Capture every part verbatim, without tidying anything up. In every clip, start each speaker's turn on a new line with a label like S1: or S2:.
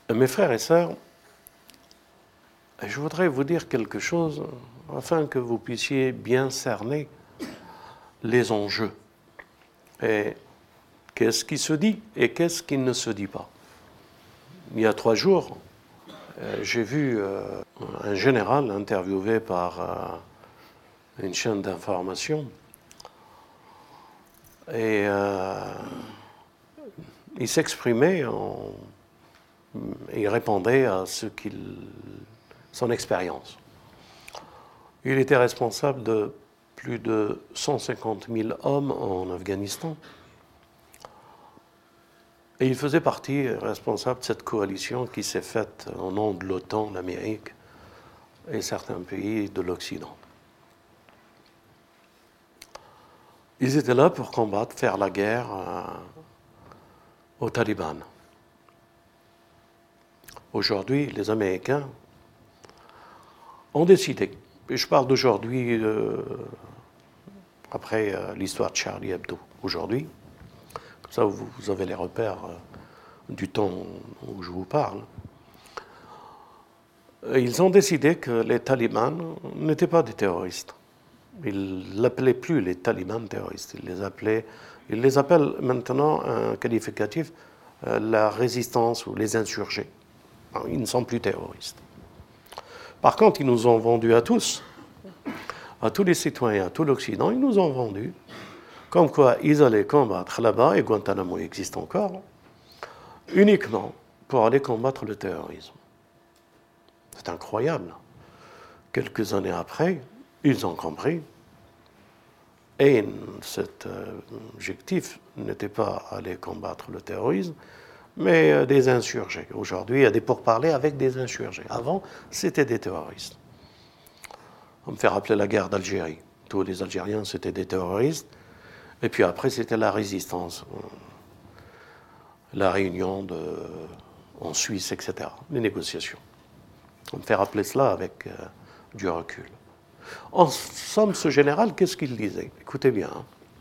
S1: Mes frères et sœurs, je voudrais vous dire quelque chose afin que vous puissiez bien cerner les enjeux. Et qu'est-ce qui se dit et qu'est-ce qui ne se dit pas. Il y a trois jours, j'ai vu un général interviewé par une chaîne d'information et euh, il s'exprimait, en, il répondait à ce qu'il, son expérience. Il était responsable de plus de cent cinquante mille hommes en Afghanistan. Et il faisait partie, responsable de cette coalition qui s'est faite au nom de l'OTAN, l'Amérique et certains pays de l'Occident. Ils étaient là pour combattre, faire la guerre euh, aux talibans. Aujourd'hui, les Américains ont décidé, et je parle d'aujourd'hui, euh, après euh, l'histoire de Charlie Hebdo, aujourd'hui, comme ça vous, vous avez les repères euh, du temps où je vous parle. Ils ont décidé que les talibans n'étaient pas des terroristes. Ils l'appelaient plus les talibans terroristes. Ils les appelaient, ils les appellent maintenant un qualificatif, euh, la résistance ou les insurgés. Alors, ils ne sont plus terroristes. Par contre, ils nous ont vendu à tous, à tous les citoyens, à tout l'Occident, ils nous ont vendu comme quoi ils allaient combattre là-bas, et Guantanamo existe encore, uniquement pour aller combattre le terrorisme. C'est incroyable. Quelques années après, ils ont compris, et cet objectif n'était pas aller combattre le terrorisme, mais des insurgés. Aujourd'hui, il y a des pourparlers avec des insurgés. Avant, c'était des terroristes. On me fait rappeler la guerre d'Algérie. Tous les Algériens, c'était des terroristes. Et puis après, c'était la résistance. La réunion de, en Suisse, et cetera. Les négociations. On me fait rappeler cela avec euh, du recul. En somme, ce général, qu'est-ce qu'il disait? Écoutez bien.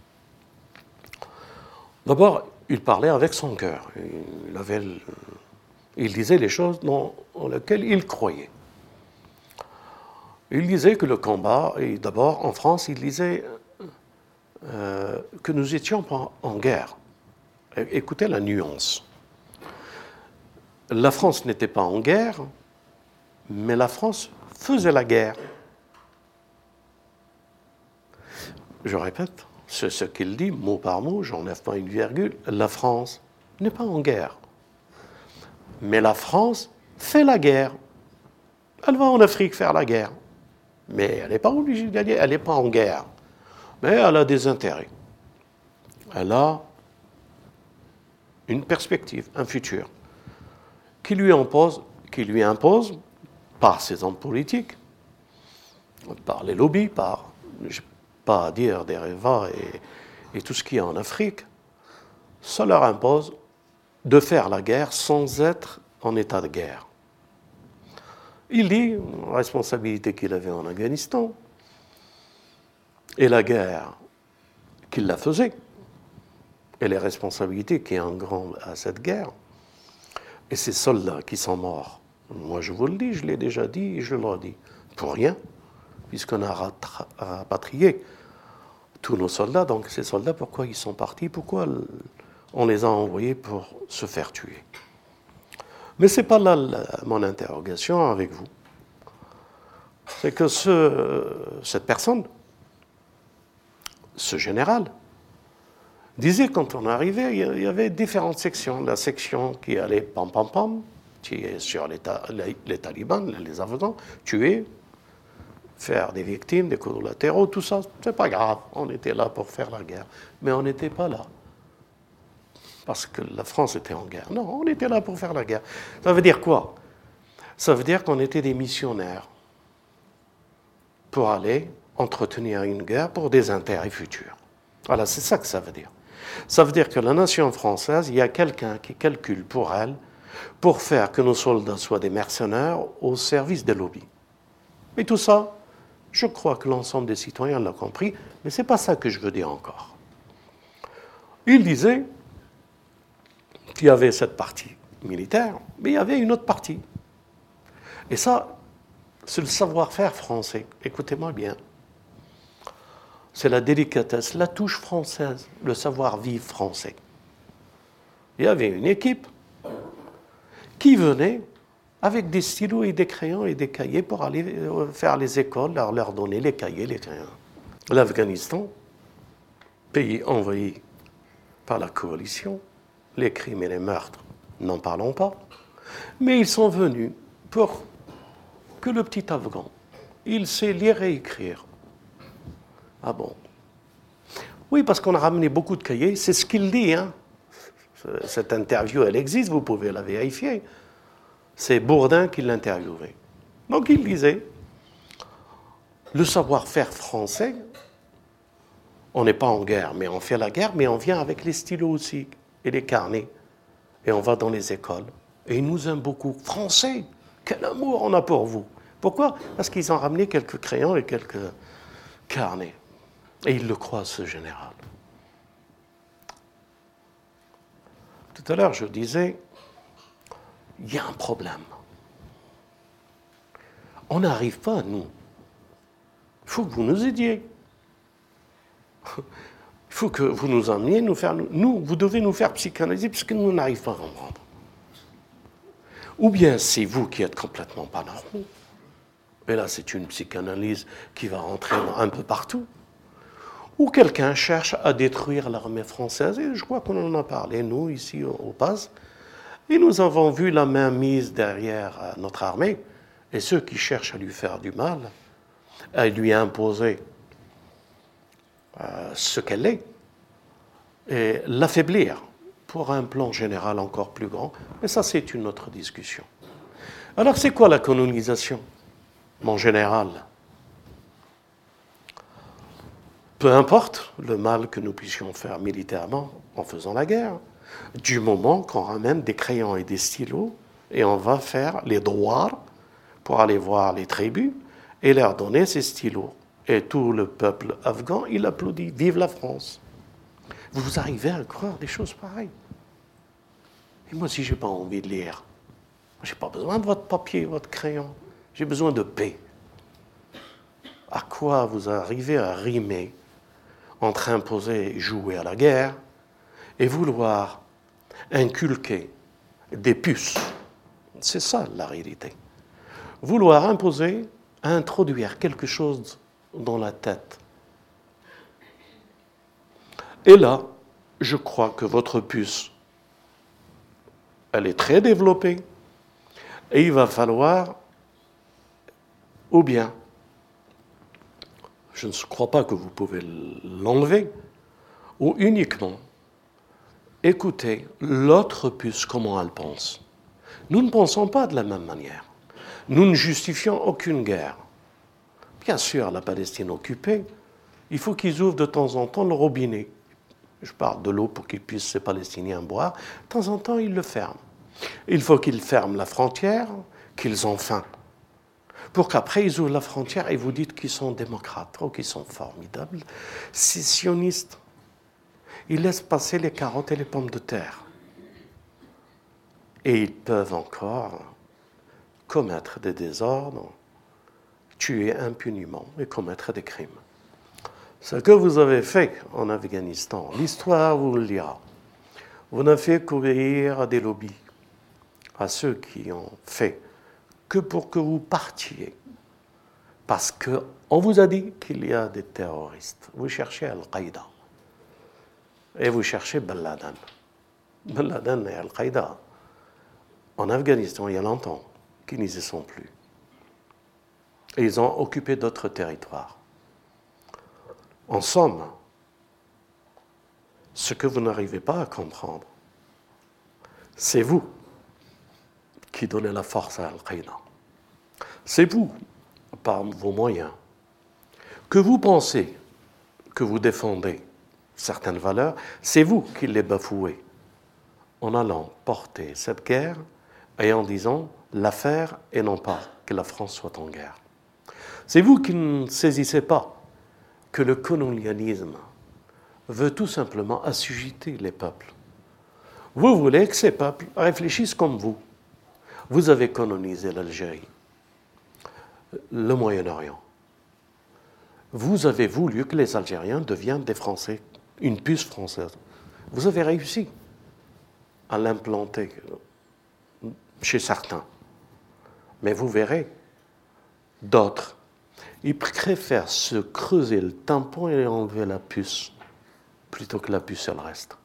S1: D'abord, il parlait avec son cœur. Il, avait, il disait les choses dans, dans lesquelles il croyait. Il disait que le combat, et d'abord en France, il disait euh, que nous étions en, en guerre. Écoutez la nuance. La France n'était pas en guerre, mais la France faisait la guerre. Je répète, c'est ce qu'il dit, mot par mot, j'enlève pas une virgule. La France n'est pas en guerre. Mais la France fait la guerre. Elle va en Afrique faire la guerre. Mais elle n'est pas obligée d'y aller, elle n'est pas en guerre. Mais elle a des intérêts. Elle a une perspective, un futur, qui lui impose, qui lui impose par ses hommes politiques, par les lobbies, par, je n'ai pas à dire des Reva et, et tout ce qu'il y a en Afrique, ça leur impose de faire la guerre sans être en état de guerre. Il dit, la responsabilité qu'il avait en Afghanistan, et la guerre qu'il la faisait, et les responsabilités qui engrandent à cette guerre, et ces soldats qui sont morts. Moi, je vous le dis, je l'ai déjà dit et je le redis. Pour rien, puisqu'on a rapatrié tous nos soldats. Donc, ces soldats, pourquoi ils sont partis? Pourquoi on les a envoyés pour se faire tuer? Mais ce n'est pas là la, mon interrogation avec vous. C'est que ce, cette personne, ce général, disait quand on arrivait, il y avait différentes sections. La section qui allait pam pam pam, qui est sur les, ta, les, les talibans, les Afghans, tuer, faire des victimes, des collatéraux, tout ça, c'est pas grave. On était là pour faire la guerre. Mais on n'était pas là parce que la France était en guerre. Non, on était là pour faire la guerre. Ça veut dire quoi? Ça veut dire qu'on était des missionnaires pour aller entretenir une guerre pour des intérêts futurs. Voilà, c'est ça que ça veut dire. Ça veut dire que la nation française, il y a quelqu'un qui calcule pour elle, pour faire que nos soldats soient des mercenaires au service des lobbies. Et tout ça, je crois que l'ensemble des citoyens l'ont compris, mais ce n'est pas ça que je veux dire encore. Il disait qu'il y avait cette partie militaire, mais il y avait une autre partie. Et ça, c'est le savoir-faire français. Écoutez-moi bien. C'est la délicatesse, la touche française, le savoir-vivre français. Il y avait une équipe qui venait avec des stylos et des crayons et des cahiers pour aller faire les écoles, leur, leur donner les cahiers, les crayons. L'Afghanistan, pays envahi par la coalition, les crimes et les meurtres, n'en parlons pas, mais ils sont venus pour que le petit Afghan, il sait lire et écrire. Ah bon? Oui, parce qu'on a ramené beaucoup de cahiers, c'est ce qu'il dit. Hein. Cette interview, elle existe, vous pouvez la vérifier. C'est Bourdin qui l'interviewait. Donc il disait, le savoir-faire français, on n'est pas en guerre, mais on fait la guerre, mais on vient avec les stylos aussi, et les carnets. Et on va dans les écoles. Et ils nous aiment beaucoup. Français, quel amour on a pour vous. Pourquoi? Parce qu'ils ont ramené quelques crayons et quelques carnets. Et il le croit, ce général. Tout à l'heure, je disais, il y a un problème. On n'arrive pas, nous. Il faut que vous nous aidiez. Il faut que vous nous emmeniez, nous faire... Nous, vous devez nous faire psychanalyser, parce que nous n'arrivons pas à comprendre. Ou bien c'est vous qui êtes complètement pas normaux. Et là, c'est une psychanalyse qui va rentrer un peu partout. Ou quelqu'un cherche à détruire l'armée française, et je crois qu'on en a parlé, nous, ici, au, au P A S, et nous avons vu la main mise derrière notre armée, et ceux qui cherchent à lui faire du mal, à lui imposer euh, ce qu'elle est, et l'affaiblir pour un plan général encore plus grand. Mais ça, c'est une autre discussion. Alors, c'est quoi la colonisation, mon général ? Peu importe le mal que nous puissions faire militairement en faisant la guerre, du moment qu'on ramène des crayons et des stylos et on va faire les droits pour aller voir les tribus et leur donner ces stylos. Et tout le peuple afghan, il applaudit. Vive la France. Vous arrivez à croire des choses pareilles. Et moi, si je n'ai pas envie de lire, je n'ai pas besoin de votre papier, votre crayon. J'ai besoin de paix. À quoi vous arrivez à rimer entre imposer et jouer à la guerre et vouloir inculquer des puces? C'est ça la réalité. Vouloir imposer, introduire quelque chose dans la tête. Et là, je crois que votre puce, elle est très développée et il va falloir, ou bien, je ne crois pas que vous pouvez l'enlever, ou uniquement écouter l'autre puce, comment elle pense. Nous ne pensons pas de la même manière. Nous ne justifions aucune guerre. Bien sûr, la Palestine occupée, il faut qu'ils ouvrent de temps en temps le robinet. Je parle de l'eau pour qu'ils puissent, ces Palestiniens, boire. De temps en temps, ils le ferment. Il faut qu'ils ferment la frontière, qu'ils ont faim. Pour qu'après, ils ouvrent la frontière et vous dites qu'ils sont démocrates, oh, qu'ils sont formidables, sionistes. Ils laissent passer les carottes et les pommes de terre. Et ils peuvent encore commettre des désordres, tuer impunément et commettre des crimes. Ce que vous avez fait en Afghanistan, l'histoire vous le dira. Vous n'avez fait qu'obéir à des lobbies, à ceux qui ont fait que pour que vous partiez. Parce qu'on vous a dit qu'il y a des terroristes. Vous cherchez Al-Qaïda. Et vous cherchez Ben Laden. Ben Laden et Al-Qaïda, en Afghanistan, il y a longtemps, qu'ils n'y sont plus. Et ils ont occupé d'autres territoires. En somme, ce que vous n'arrivez pas à comprendre, c'est vous qui donnez la force à Al-Qaïda. C'est vous, par vos moyens, que vous pensez que vous défendez certaines valeurs, c'est vous qui les bafouez en allant porter cette guerre et en disant l'affaire et non pas que la France soit en guerre. C'est vous qui ne saisissez pas que le colonialisme veut tout simplement assujettir les peuples. Vous voulez que ces peuples réfléchissent comme vous. Vous avez colonisé l'Algérie, le Moyen-Orient. Vous avez voulu que les Algériens deviennent des Français, une puce française. Vous avez réussi à l'implanter chez certains. Mais vous verrez, d'autres, ils préfèrent se creuser le tampon et enlever la puce, plutôt que la puce, elle reste.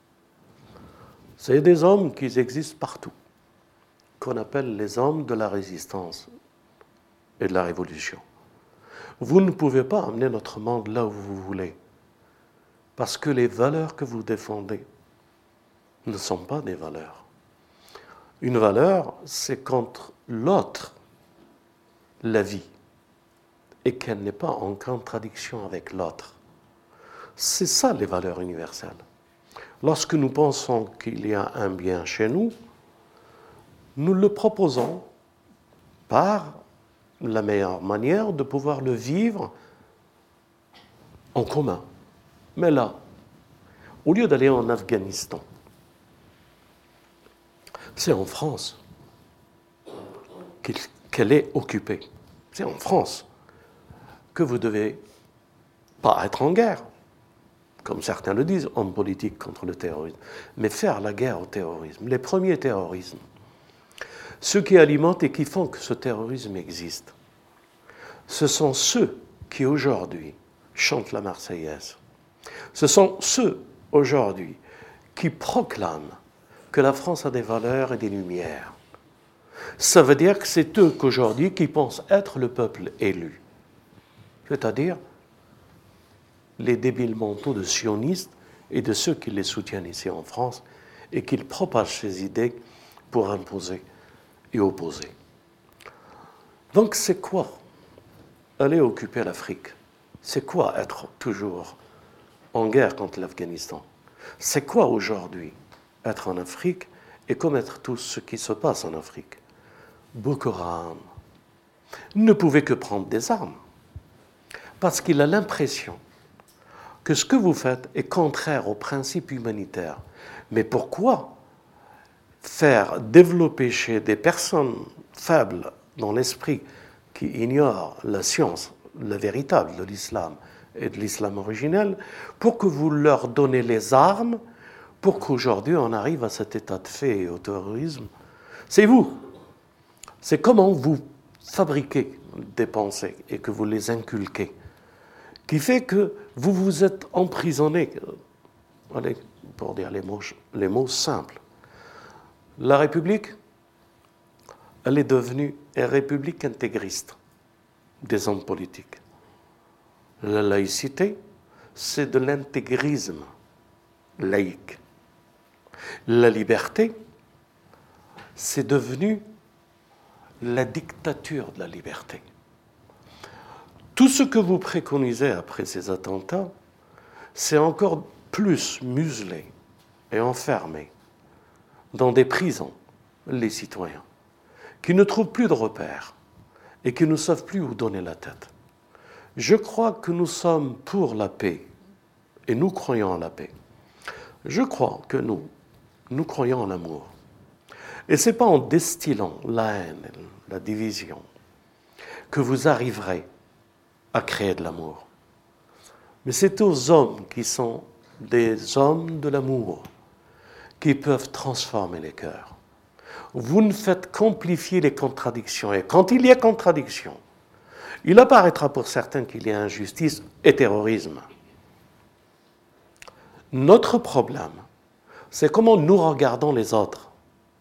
S1: C'est des hommes qui existent partout, qu'on appelle les hommes de la résistance et de la révolution. Vous ne pouvez pas amener notre monde là où vous voulez, parce que les valeurs que vous défendez ne sont pas des valeurs. Une valeur, c'est contre l'autre la vie, et qu'elle n'est pas en contradiction avec l'autre. C'est ça les valeurs universelles. Lorsque nous pensons qu'il y a un bien chez nous, nous le proposons par la meilleure manière de pouvoir le vivre en commun. Mais là, au lieu d'aller en Afghanistan, c'est en France qu'elle est occupée. C'est en France que vous devez pas être en guerre, comme certains le disent, en politique contre le terrorisme, mais faire la guerre au terrorisme. Les premiers terrorismes, ceux qui alimentent et qui font que ce terrorisme existe, ce sont ceux qui aujourd'hui chantent la Marseillaise. Ce sont ceux aujourd'hui qui proclament que la France a des valeurs et des lumières. Ça veut dire que c'est eux qu'aujourd'hui qui pensent être le peuple élu. C'est-à-dire les débiles mentaux de sionistes et de ceux qui les soutiennent ici en France et qui propagent ces idées pour imposer et opposer. Donc c'est quoi aller occuper l'Afrique? C'est quoi être toujours en guerre contre l'Afghanistan? C'est quoi aujourd'hui être en Afrique et commettre tout ce qui se passe en Afrique? Boko Haram ne pouvait que prendre des armes parce qu'il a l'impression que ce que vous faites est contraire aux principes humanitaires. Mais pourquoi faire développer chez des personnes faibles dans l'esprit qui ignorent la science, la véritable de l'islam et de l'islam originel, pour que vous leur donnez les armes pour qu'aujourd'hui on arrive à cet état de fait et au terrorisme? C'est vous. C'est comment vous fabriquez des pensées et que vous les inculquez qui fait que vous vous êtes emprisonné. Allez, pour dire les mots, les mots simples. La République, elle est devenue une république intégriste des hommes politiques. La laïcité, c'est de l'intégrisme laïque. La liberté, c'est devenu la dictature de la liberté. Tout ce que vous préconisez après ces attentats, c'est encore plus muselé et enfermé dans des prisons les citoyens qui ne trouvent plus de repères et qui ne savent plus où donner la tête. Je crois que nous sommes pour la paix et nous croyons en la paix. Je crois que nous, nous croyons en l'amour. Et ce n'est pas en destillant la haine, la division, que vous arriverez à créer de l'amour. Mais c'est aux hommes qui sont des hommes de l'amour qui peuvent transformer les cœurs. Vous ne faites qu'amplifier les contradictions. Et quand il y a contradiction, il apparaîtra pour certains qu'il y a injustice et terrorisme. Notre problème, c'est comment nous regardons les autres.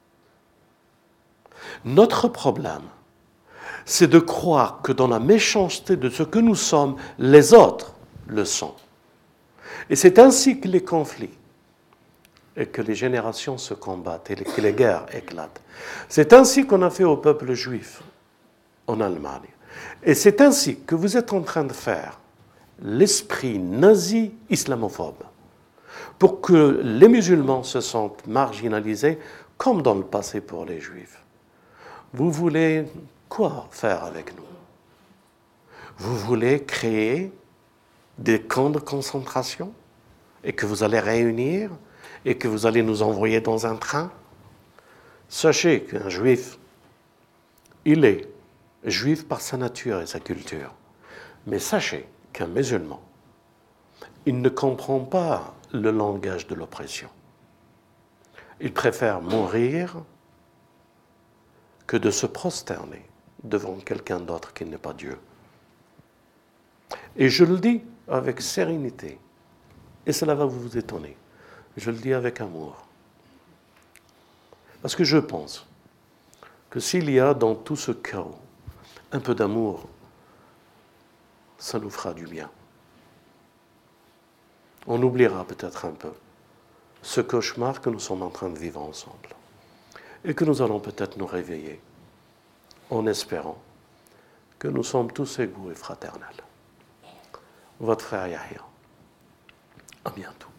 S1: Notre problème, c'est de croire que dans la méchanceté de ce que nous sommes, les autres le sont. Et c'est ainsi que les conflits et que les générations se combattent et que les guerres éclatent. C'est ainsi qu'on a fait au peuple juif en Allemagne. Et c'est ainsi que vous êtes en train de faire l'esprit nazi islamophobe pour que les musulmans se sentent marginalisés comme dans le passé pour les juifs. Vous voulez quoi faire avec nous? Vous voulez créer des camps de concentration et que vous allez réunir et que vous allez nous envoyer dans un train, sachez qu'un juif, il est juif par sa nature et sa culture. Mais sachez qu'un musulman, il ne comprend pas le langage de l'oppression. Il préfère mourir que de se prosterner devant quelqu'un d'autre qui n'est pas Dieu. Et je le dis avec sérénité, et cela va vous étonner. Je le dis avec amour. Parce que je pense que s'il y a dans tout ce chaos un peu d'amour, ça nous fera du bien. On oubliera peut-être un peu ce cauchemar que nous sommes en train de vivre ensemble. Et que nous allons peut-être nous réveiller en espérant que nous sommes tous égaux et fraternels. Votre frère Yahya. À bientôt.